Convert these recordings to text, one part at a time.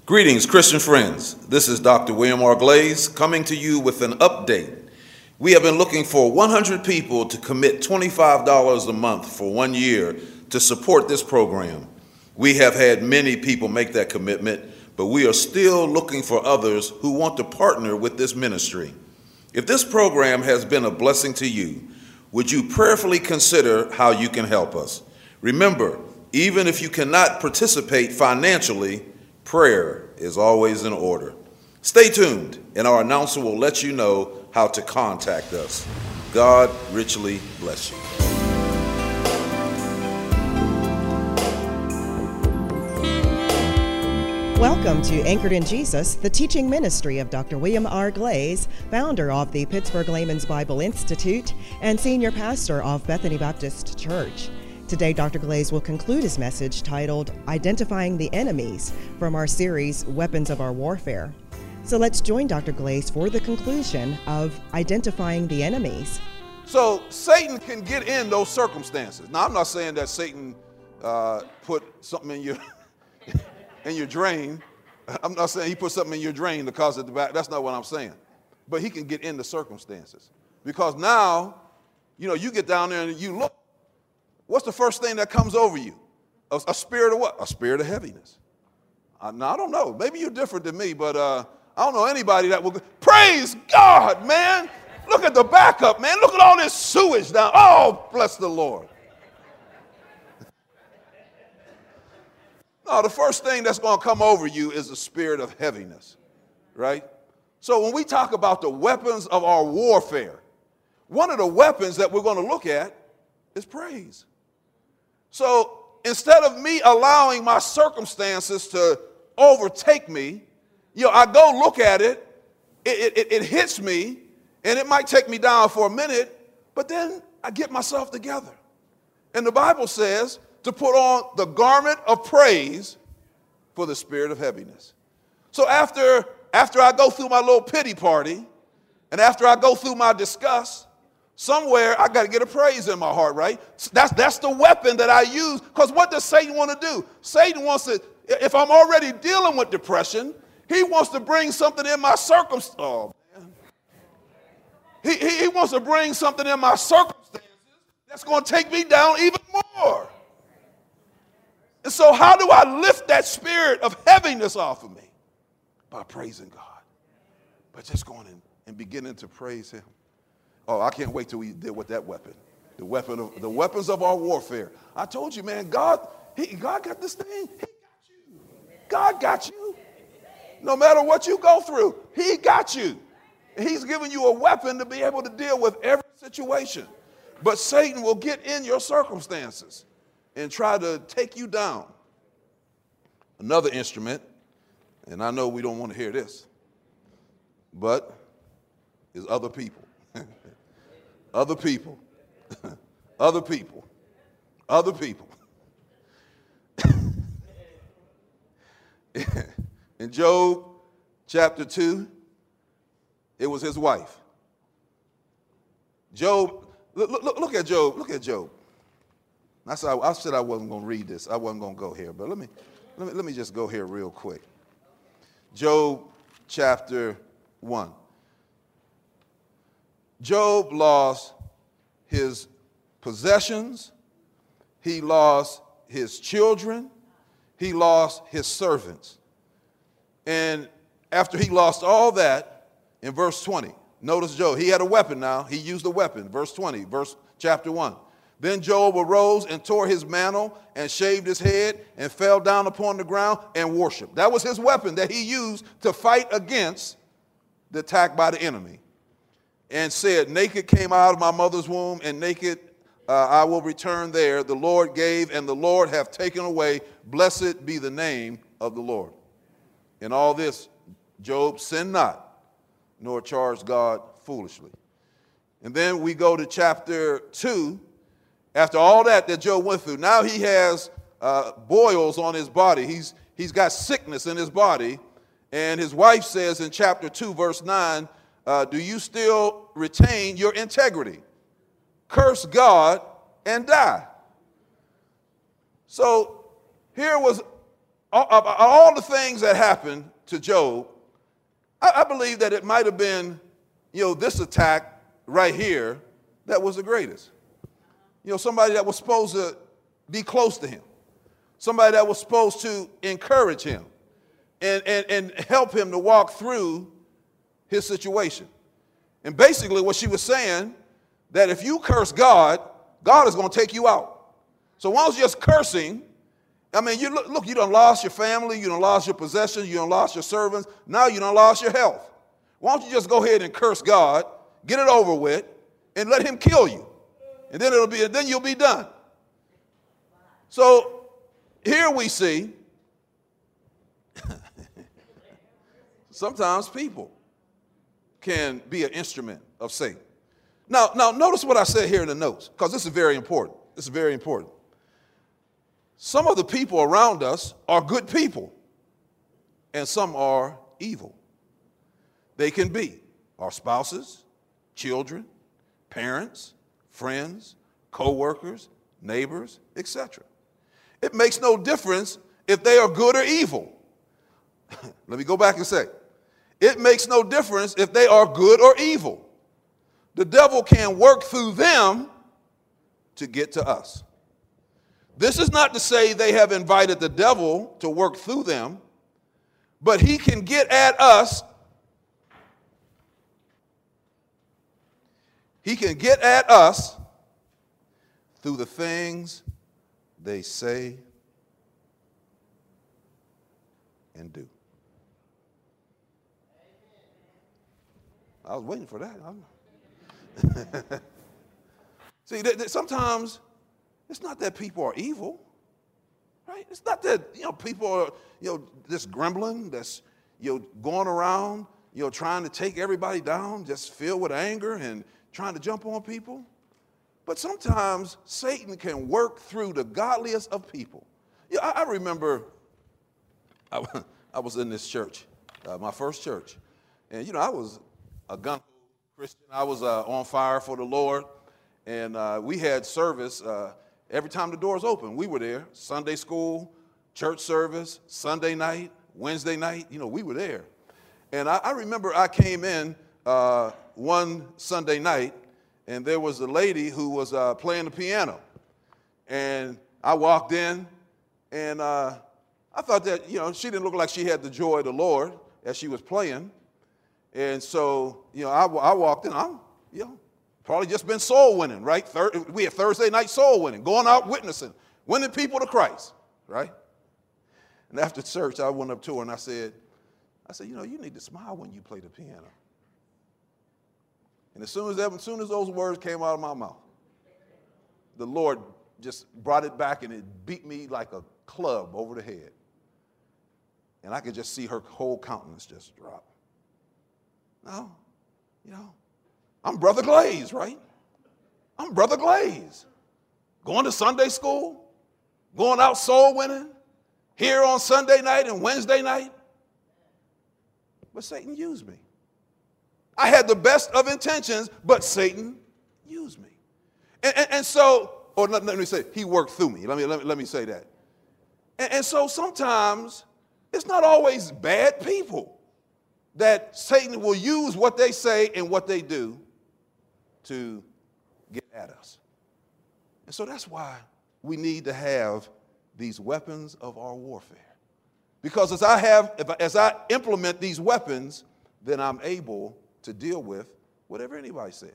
Greetings, Christian friends. This is Dr. William R. Glaze coming to you with an update. We have been looking for 100 people to commit $25 a month for 1 year to support this program. We have had many people make that commitment, but we are still looking for others who want to partner with this ministry. If this program has been a blessing to you, would you prayerfully consider how you can help us? Remember, even if you cannot participate financially, prayer is always in order. Stay tuned, and our announcer will let you know how to contact us. God richly bless you. Welcome to Anchored in Jesus, the teaching ministry of Dr. William R. Glaze, founder of the Pittsburgh Layman's Bible Institute and senior pastor of Bethany Baptist Church. Today, Dr. Glaze will conclude his message titled Identifying the Enemies from our series, Weapons of Our Warfare. So let's join Dr. Glaze for the conclusion of Identifying the Enemies. So Satan can get in those circumstances. Now, I'm not saying that Satan put something in your in your drain. I'm not saying he put something in your drain to cause it to back. That's not what I'm saying. But he can get in the circumstances. Because now, you get down there and you look. What's the first thing that comes over you? A spirit of what? A spirit of heaviness. Now, I don't know. Maybe you're different than me, but I don't know anybody that will. Praise God, man. Look at the backup, man. Look at all this sewage down. Oh, bless the Lord. No, the first thing that's going to come over you is the spirit of heaviness, right? So when we talk about the weapons of our warfare, one of the weapons that we're going to look at is praise. So instead of me allowing my circumstances to overtake me, I go look at it, it hits me, and it might take me down for a minute, but then I get myself together. And the Bible says to put on the garment of praise for the spirit of heaviness. So after I go through my little pity party, and after I go through my disgust, somewhere I got to get a praise in my heart, right? That's the weapon that I use, because what does Satan want to do? Satan wants to, if I'm already dealing with depression, he wants to bring something in my circumstance. Oh, man. He wants to bring something in my circumstances that's going to take me down even more. And so how do I lift that spirit of heaviness off of me? By praising God. By just going in and beginning to praise him. Oh, I can't wait till we deal with that weapon. The weapons of our warfare. I told you, man, God got this thing. He got you. God got you. No matter what you go through, he got you. And he's giving you a weapon to be able to deal with every situation. But Satan will get in your circumstances and try to take you down. Another instrument, and I know we don't want to hear this, but is other people. Other people. Other people. Other people. In Job chapter 2, it was his wife. Job, look at Job. Look at Job. I said I wasn't going to read this. I wasn't going to go here, but let me just go here real quick. Job chapter 1. Job lost his possessions, he lost his children, he lost his servants. And after he lost all that, in verse 20, notice Job, he had a weapon now, he used a weapon, verse 20, chapter 1. Then Job arose and tore his mantle and shaved his head and fell down upon the ground and worshiped. That was his weapon that he used to fight against the attack by the enemy. And said, naked came out of my mother's womb, and naked I will return there. The Lord gave, and the Lord hath taken away. Blessed be the name of the Lord. In all this, Job sinned not, nor charged God foolishly. And then we go to chapter 2. After all that Job went through, now he has boils on his body. He's got sickness in his body. And his wife says in chapter 2, verse 9, do you still retain your integrity? Curse God and die. So here was all the things that happened to Job, I believe that it might have been, this attack right here that was the greatest. Somebody that was supposed to be close to him. Somebody that was supposed to encourage him and help him to walk through his situation. And basically what she was saying, that if you curse God, God is going to take you out. So why don't you just cursing? I mean, you done lost your family, you done lost your possessions, you done lost your servants, now you done lost your health. Why don't you just go ahead and curse God, get it over with, and let him kill you? And then you'll be done. So here we see sometimes people can be an instrument of Satan. Now notice what I said here in the notes, because this is very important. This is very important. Some of the people around us are good people, and some are evil. They can be our spouses, children, parents, friends, co-workers, neighbors, etc. It makes no difference if they are good or evil. Let me go back and say, it makes no difference if they are good or evil. The devil can work through them to get to us. This is not to say they have invited the devil to work through them, but he can get at us. He can get at us through the things they say and do. I was waiting for that. See, sometimes it's not that people are evil, right? It's not that, people are, just grumbling, that's, going around, trying to take everybody down, just filled with anger and trying to jump on people. But sometimes Satan can work through the godliest of people. I remember I was in this church, my first church, and, I was a gun Christian. I was on fire for the Lord, and we had service every time the doors open. We were there. Sunday school, church service, Sunday night, Wednesday night. We were there. And I remember I came in one Sunday night, and there was a lady who was playing the piano. And I walked in, and I thought that, she didn't look like she had the joy of the Lord as she was playing. And so, I walked in. I'm, probably just been soul winning, right? We had Thursday night soul winning, going out witnessing, winning people to Christ, right? And after church, I went up to her and I said, you need to smile when you play the piano. And as soon as those words came out of my mouth, the Lord just brought it back and it beat me like a club over the head. And I could just see her whole countenance just drop. Now, I'm Brother Glaze, right? I'm Brother Glaze. Going to Sunday school, going out soul winning, here on Sunday night and Wednesday night. But Satan used me. I had the best of intentions, but Satan used me. And so, or let me say, he worked through me. Let me say that. And so sometimes it's not always bad people that Satan will use what they say and what they do to get at us. And so that's why we need to have these weapons of our warfare. Because as I implement these weapons, then I'm able to deal with whatever anybody says.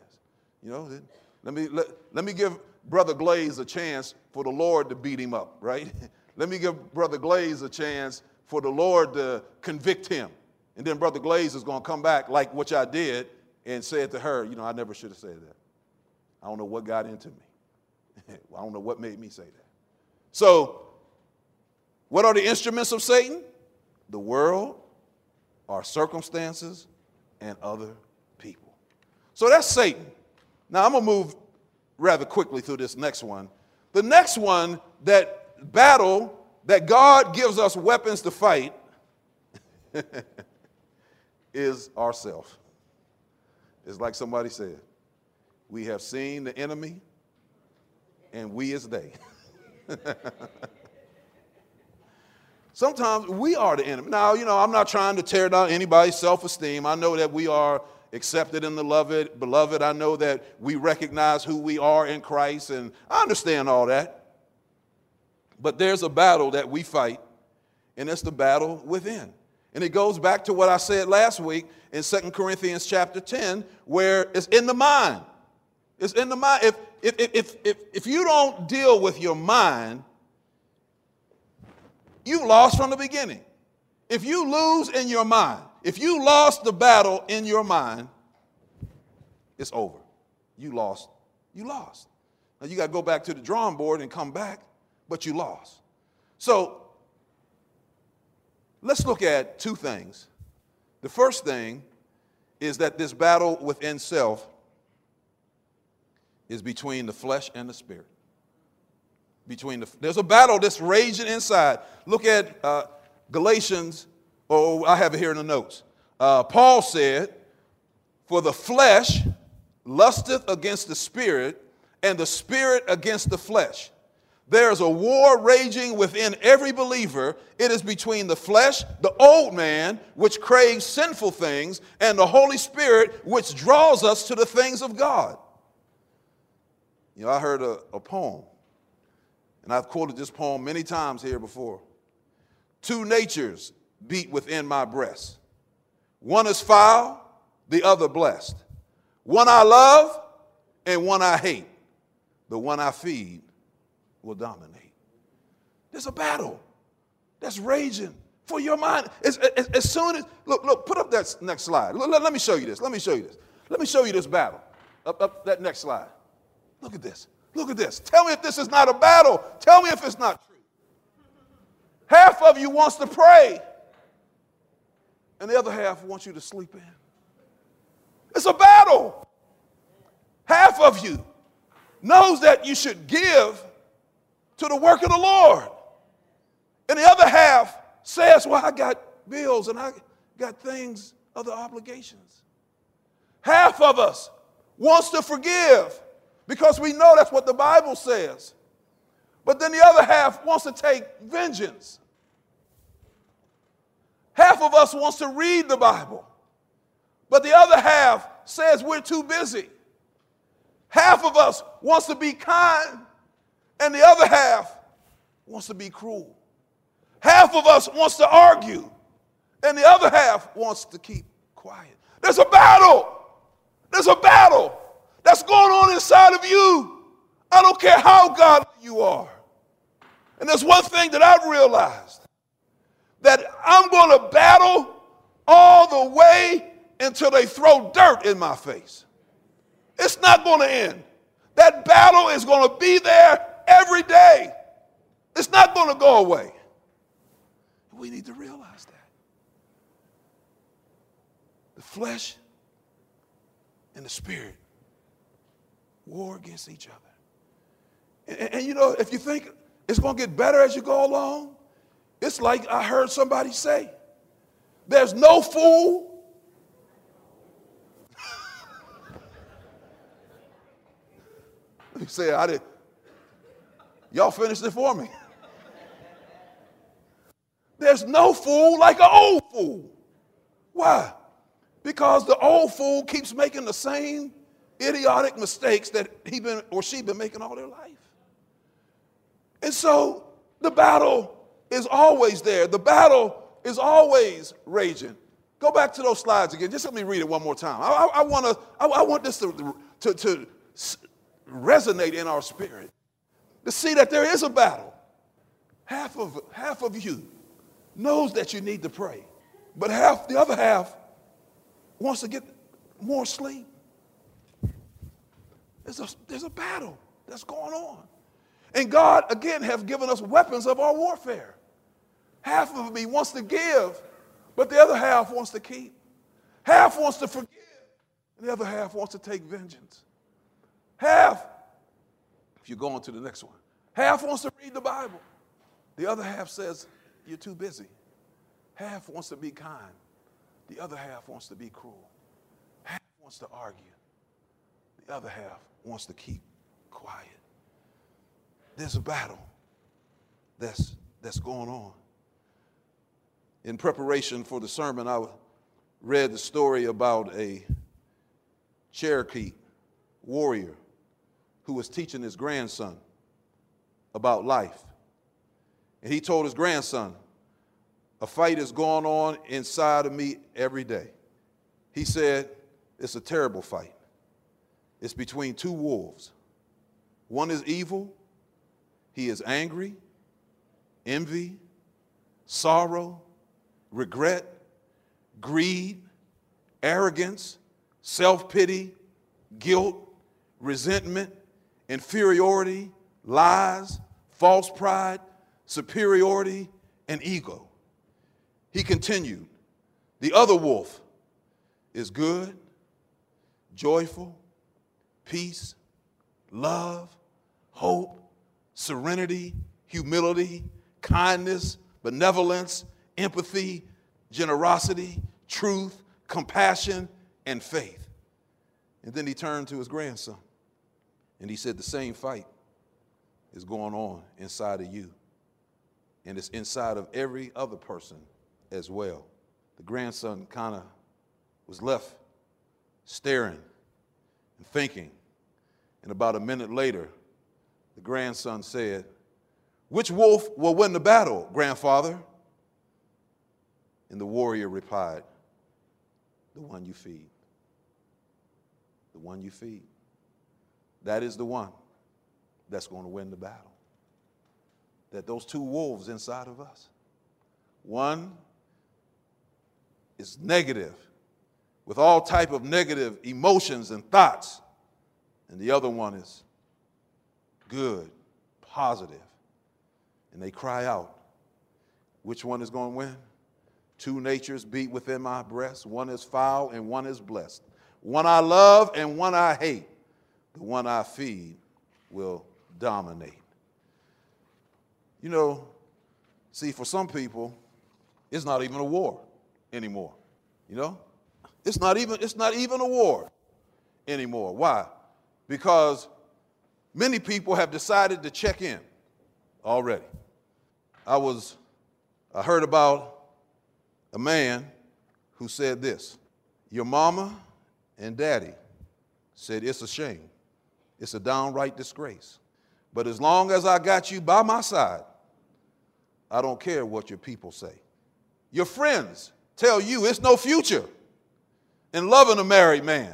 Let me give Brother Glaze a chance for the Lord to beat him up, right? Let me give Brother Glaze a chance for the Lord to convict him. And then Brother Glaze is going to come back like what I did and say it to her, I never should have said that. I don't know what got into me. I don't know what made me say that. So, what are the instruments of Satan? The world, our circumstances, and other people. So that's Satan. Now, I'm going to move rather quickly through this next one. The next one, that battle that God gives us weapons to fight is ourself. It's like somebody said, we have seen the enemy, and we is they. Sometimes we are the enemy. Now, I'm not trying to tear down anybody's self-esteem. I know that we are accepted in the beloved. I know that we recognize who we are in Christ, and I understand all that. But there's a battle that we fight, and it's the battle within. And it goes back to what I said last week in 2 Corinthians chapter 10, where it's in the mind. It's in the mind. If you don't deal with your mind, you lost from the beginning. If you lose in your mind, if you lost the battle in your mind, it's over. You lost. You lost. Now you got to go back to the drawing board and come back, but you lost. So let's look at two things. The first thing is that this battle within self is between the flesh and the spirit. There's a battle that's raging inside. Look at Galatians, I have it here in the notes. Paul said, "For the flesh lusteth against the spirit, and the spirit against the flesh. There is a war raging within every believer. It is between the flesh, the old man, which craves sinful things, and the Holy Spirit, which draws us to the things of God." I heard a poem, and I've quoted this poem many times here before. "Two natures beat within my breast. One is foul, the other blessed. One I love, and one I hate. The one I feed will dominate." There's a battle that's raging for your mind. As soon as, look, put up that next slide. Let me show you this. Let me show you this battle. Up that next slide. Look at this. Look at this. Tell me if this is not a battle. Tell me if it's not true. Half of you wants to pray, and the other half wants you to sleep in. It's a battle. Half of you knows that you should give to the work of the Lord, and the other half says, "Well, I got bills and I got things, other obligations." Half of us wants to forgive because we know that's what the Bible says. But then the other half wants to take vengeance. Half of us wants to read the Bible, but the other half says we're too busy. Half of us wants to be kind, and the other half wants to be cruel. Half of us wants to argue, and the other half wants to keep quiet. There's a battle. There's a battle that's going on inside of you. I don't care how godly you are. And there's one thing that I've realized, that I'm going to battle all the way until they throw dirt in my face. It's not going to end. That battle is going to be there every day. It's not going to go away. We need to realize that. The flesh and the spirit war against each other. And if you think it's going to get better as you go along, it's like I heard somebody say, there's no fool let me say I did. Y'all finished it for me. There's no fool like an old fool. Why? Because the old fool keeps making the same idiotic mistakes that he or she been making all their life. And so the battle is always there. The battle is always raging. Go back to those slides again. Just let me read it one more time. I want this to resonate in our spirit, to see that there is a battle. Half of you knows that you need to pray, but the other half wants to get more sleep. There's a battle that's going on. And God, again, have given us weapons of our warfare. Half of me wants to give, but the other half wants to keep. Half wants to forgive, and the other half wants to take vengeance. Half, if you go on to the next one, half wants to read the Bible. The other half says, you're too busy. Half wants to be kind. The other half wants to be cruel. Half wants to argue. The other half wants to keep quiet. There's a battle that's going on. In preparation for the sermon, I read the story about a Cherokee warrior who was teaching his grandson about life. And he told his grandson, a fight is going on inside of me every day. He said, it's a terrible fight. It's between two wolves. One is evil. He is angry, envy, sorrow, regret, greed, arrogance, self-pity, guilt, resentment, inferiority, lies, false pride, superiority, and ego. He continued, the other wolf is good, joyful, peace, love, hope, serenity, humility, kindness, benevolence, empathy, generosity, truth, compassion, and faith. And then he turned to his grandson and he said, the same fight is going on inside of you. And it's inside of every other person as well. The grandson kind of was left staring and thinking. And about a minute later, the grandson said, which wolf will win the battle, grandfather? And the warrior replied, the one you feed. The one you feed. That is the one that's going to win the battle. That those two wolves inside of us, one is negative, with all type of negative emotions and thoughts, and the other one is good, positive. And they cry out, which one is going to win? Two natures beat within my breast. One is foul and one is blessed. One I love and one I hate. The one I feed will dominate. You know, see, for some people, it's not even a war anymore. You know? It's not even a war anymore. Why? Because many people have decided to check in already. I heard about a man who said this, your mama and daddy said it's a shame. It's a downright disgrace. But as long as I got you by my side, I don't care what your people say. Your friends tell you it's no future in loving a married man.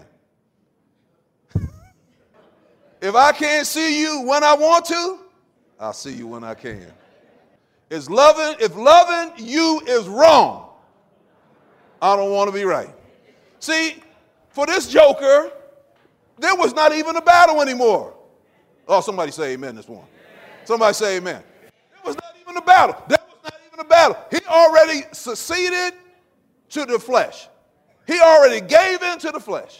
If I can't see you when I want to, I'll see you when I can. If loving you is wrong, I don't want to be right. See, for this joker, there was not even a battle anymore. Oh, somebody say amen this morning. Somebody say amen. There was not even a battle. There was not even a battle. He already succeeded to the flesh. He already gave in to the flesh.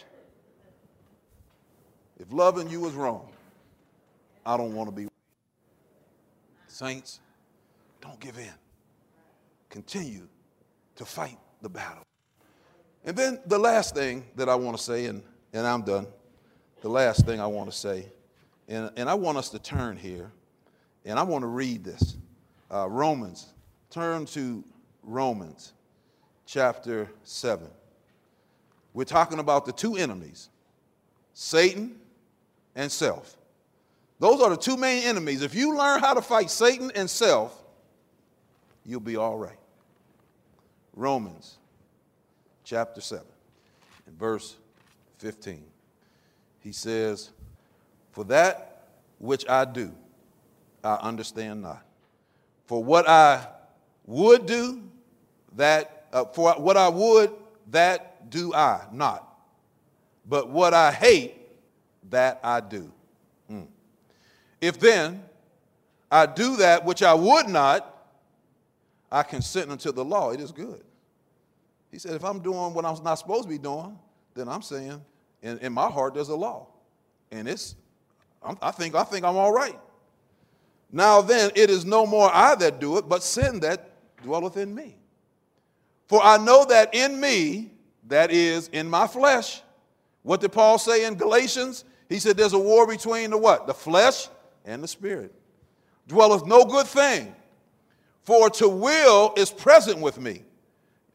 If loving you is wrong, I don't want to be right. Saints, don't give in. Continue to fight the battle. And then the last thing that I want to say, and I'm done. The last thing I want to say, and I want us to turn here, and I want to read this. Romans. Turn to Romans chapter 7. We're talking about the two enemies, Satan and self. Those are the two main enemies. If you learn how to fight Satan and self, you'll be all right. Romans chapter 7 and verse 15. He says, for that which I do, I understand not. For what I would do, that do I not. But what I hate, that I do. If then I do that which I would not, I consent unto the law. It is good. He said, if I'm doing what I'm not supposed to be doing, then I'm saying, in my heart there's a law. And I think I'm all right. Now then, it is no more I that do it, but sin that dwelleth in me. For I know that in me, that is in my flesh. What did Paul say in Galatians? He said there's a war between the what? The flesh and the spirit. Dwelleth no good thing. For to will is present with me,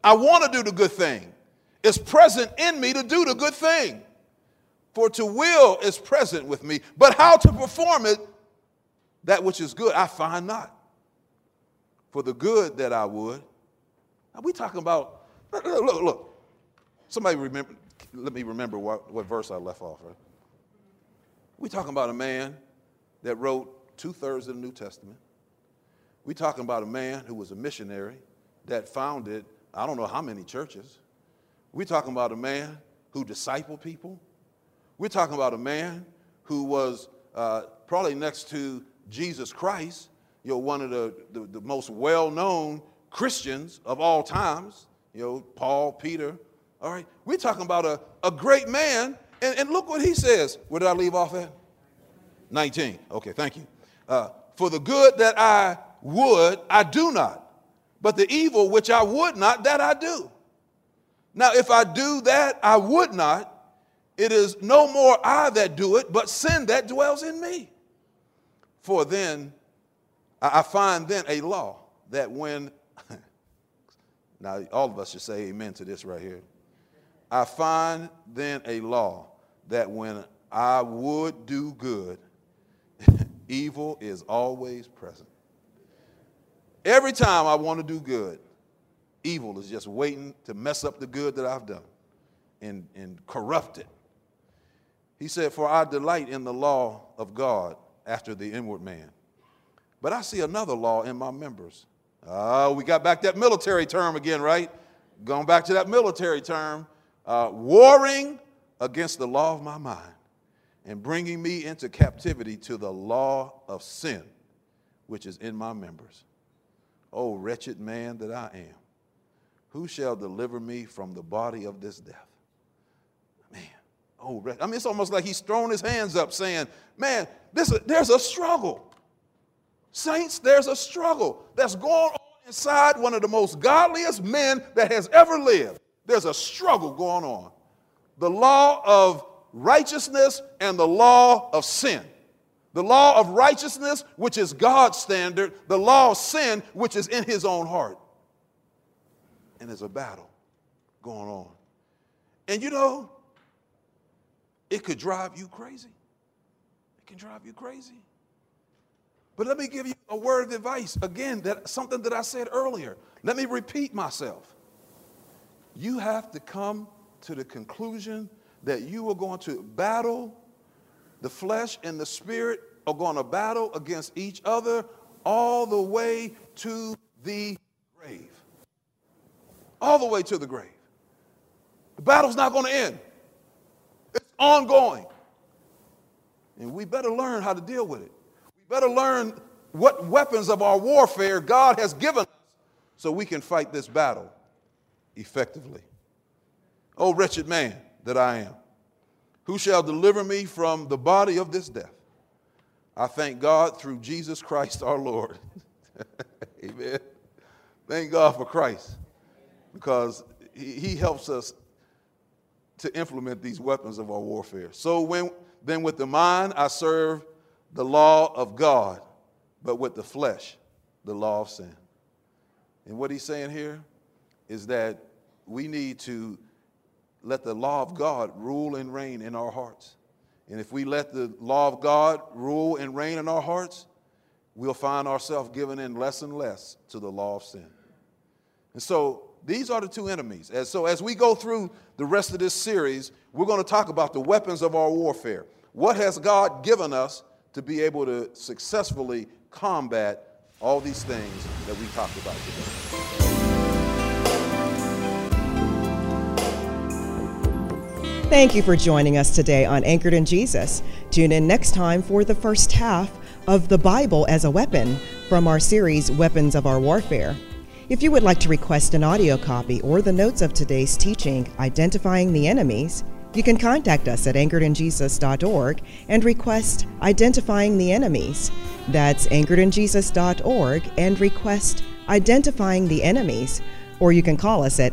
I want to do the good thing. It's present in me to do the good thing. For to will is present with me, but how to perform it, that which is good, I find not. For the good that I would. Now we talking about, look. Somebody let me remember what verse I left off. Right? We talking about a man that wrote 2/3 of the New Testament. We talking about a man who was a missionary that founded I don't know how many churches. We talking about a man who discipled people. We're talking about a man who was probably next to Jesus Christ, one of the most well-known Christians of all times, Paul, Peter. All right, we're talking about a great man, and look what he says. Where did I leave off at? 19. Okay, thank you. For the good that I would, I do not, but the evil which I would not, that I do. Now, if I do that I would not, it is no more I that do it, but sin that dwells in me. For then, I find then a law that when, now all of us should say amen to this right here. I find then a law that when I would do good, evil is always present. Every time I want to do good, evil is just waiting to mess up the good that I've done and corrupt it. He said, for I delight in the law of God after the inward man. But I see another law in my members. We got back that military term again, right? Going back to that military term. Warring against the law of my mind and bringing me into captivity to the law of sin, which is in my members. Oh, wretched man that I am, who shall deliver me from the body of this death? Man, oh, it's almost like he's throwing his hands up saying, man, there's a struggle. Saints, there's a struggle that's going on inside one of the most godliest men that has ever lived. There's a struggle going on. The law of righteousness and the law of sin. The law of righteousness, which is God's standard. The law of sin, which is in his own heart. And there's a battle going on. And it could drive you crazy. It can drive you crazy. But let me give you a word of advice. Again, something that I said earlier. Let me repeat myself. You have to come to the conclusion that you are going to battle. The flesh and the spirit are going to battle against each other all the way to the grave. All the way to the grave. The battle's not going to end. It's ongoing. And we better learn how to deal with it. We better learn what weapons of our warfare God has given us so we can fight this battle effectively. Oh, wretched man that I am, who shall deliver me from the body of this death? I thank God through Jesus Christ our Lord. Amen. Thank God for Christ, because he helps us to implement these weapons of our warfare. So then with the mind I serve the law of God, but with the flesh, the law of sin. And what he's saying here is that we need to let the law of God rule and reign in our hearts. And if we let the law of God rule and reign in our hearts, we'll find ourselves giving in less and less to the law of sin. And so these are the two enemies. And so as we go through the rest of this series, we're going to talk about the weapons of our warfare. What has God given us to be able to successfully combat all these things that we talked about today? Thank you for joining us today on Anchored in Jesus. Tune in next time for the first half of The Bible as a Weapon from our series, Weapons of Our Warfare. If you would like to request an audio copy or the notes of today's teaching, Identifying the Enemies, you can contact us at anchoredinjesus.org and request Identifying the Enemies. That's anchoredinjesus.org and request Identifying the Enemies. Or you can call us at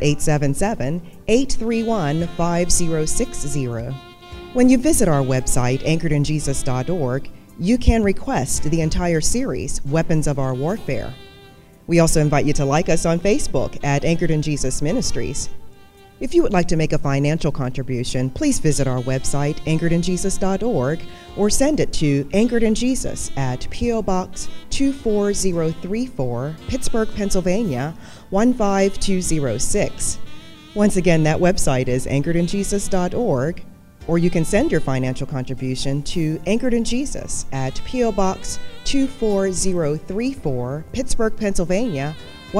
877-831-5060. When you visit our website, anchoredinjesus.org, you can request the entire series, Weapons of Our Warfare. We also invite you to like us on Facebook at Anchored in Jesus Ministries. If you would like to make a financial contribution, please visit our website, anchoredinjesus.org, or send it to Anchored in Jesus at P.O. Box 24034, Pittsburgh, Pennsylvania 15206. Once again, that website is anchoredinjesus.org, or you can send your financial contribution to Anchored in Jesus at P.O. Box 24034, Pittsburgh, Pennsylvania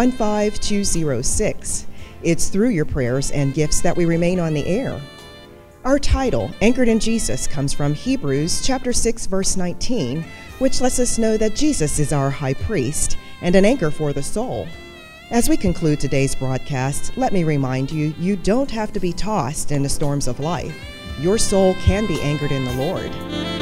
15206. It's through your prayers and gifts that we remain on the air. Our title, Anchored in Jesus, comes from Hebrews chapter 6, verse 19, which lets us know that Jesus is our high priest and an anchor for the soul. As we conclude today's broadcast, let me remind you, you don't have to be tossed in the storms of life. Your soul can be anchored in the Lord.